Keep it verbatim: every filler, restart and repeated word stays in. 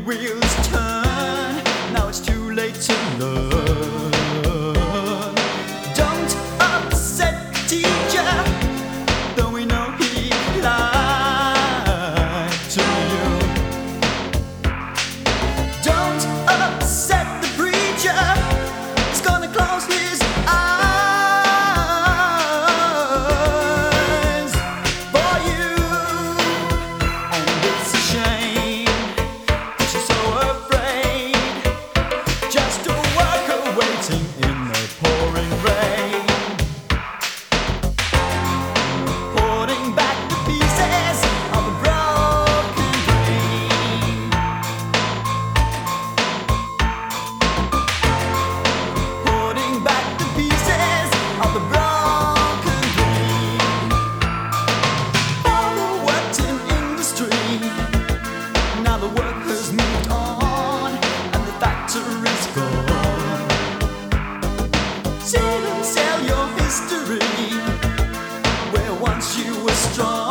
wheels turn. Now it's too late to learn. Don't upset teacher, though we know he lied to you. Don't upset the preacher, he's gonna close his eyes for you. And it's a shame that you're so afraid, just a worker waiting in the pouring rain, putting back the pieces of a broken dream, putting back the pieces of the broken dream. Father worked in industry, now the work has moved on and the factory's gone. Sit and sell your history, where once you were strong.